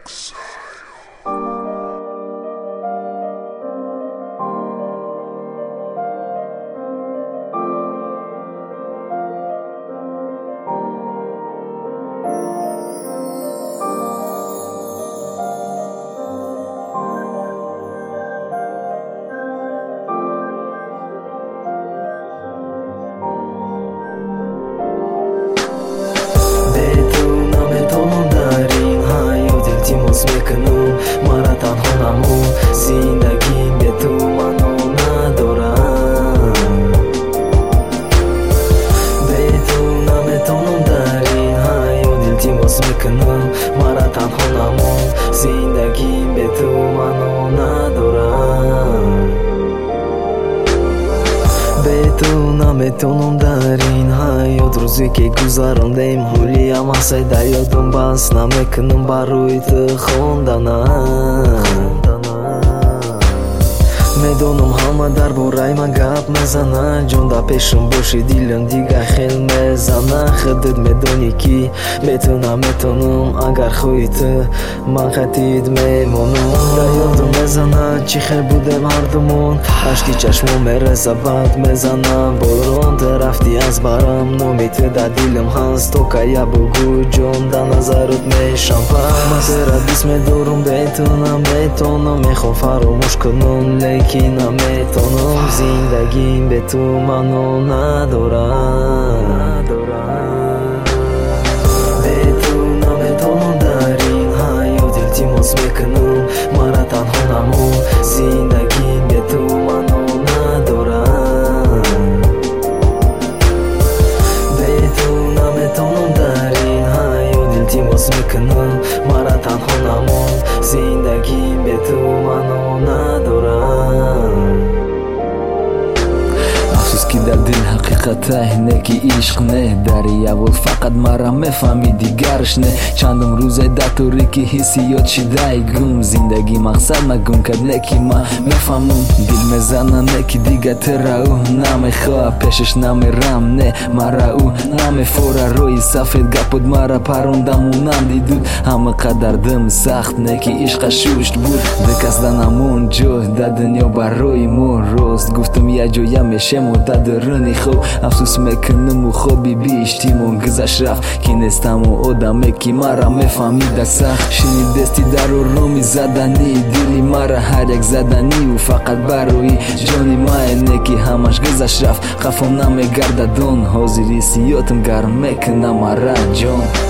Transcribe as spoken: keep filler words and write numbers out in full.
میکنم مرا تنها نمون زندگیم به تو منو ندارم به تو نمیتونم در این حیات التماس میکنم مرا تنها نمون زندگیم به تو منو ندارم به تو نمیتونم در این حیات روزی که گذراندیم حالی هم هستی در یادم بس نمیکنم برای تو خوندنم میدونم همه در باره من گپ میزنن جون در پیشم باشی دیلم دیگه خیل میزنن خودت میدونی که به تو نمیتونم اگر خوی تو من خطید میمونم در یادم میزنن چی خیل بودم هر دومون عشقی چشمو میرزه بد میزنم بارون تو رفتی از برم نامی تو در دیلم هست تو که یه بگو جون در نظرت میشم پر من تیره دیست میدارم به تو نمیتونم میخوام فراموش کنم لیکی نمیتونم زندگیم به تو منو ندارم به تو نمیتونم در این حیات التماس میکنم مرا تنها نمون زندگیم به تو منو ندارم به تو نمیتونم در این حیات التماس میکنم مرا تنها نمون زندگیم به تو منو ندارم افسوس که در دل حقیقته اینه که عشق نه داری اول فقط مرا میفهمی دیگرش نه چندم روزه در طوری که حسیات شده گم زندگی مقصد مگم کد نه که من میفهمم دل میزنه نه که دیگه تر او نمیخواه پیشش نمیرم نه مرا او نمیفوره روی سفید گپود مرا پروندم و نندیدود همه قدر دم سخت نه که عشق شوشت بود دکست دنمون جو در دنیا برای مون روست گفتم یه جویه میشه مدد رنی خوب افسوس میکنم و خوبی بیشتیمون گذشت رفت که نیستم و آدمه که مرا میفهمید سخت شنید دستی در و رومی زدنی دیلی مرا هر یک زدنی و فقط برای جانی ما اینه که همش گذشت رفت خفم نمیگرده دون حاضری سیاتم گرم میکنم مرا جان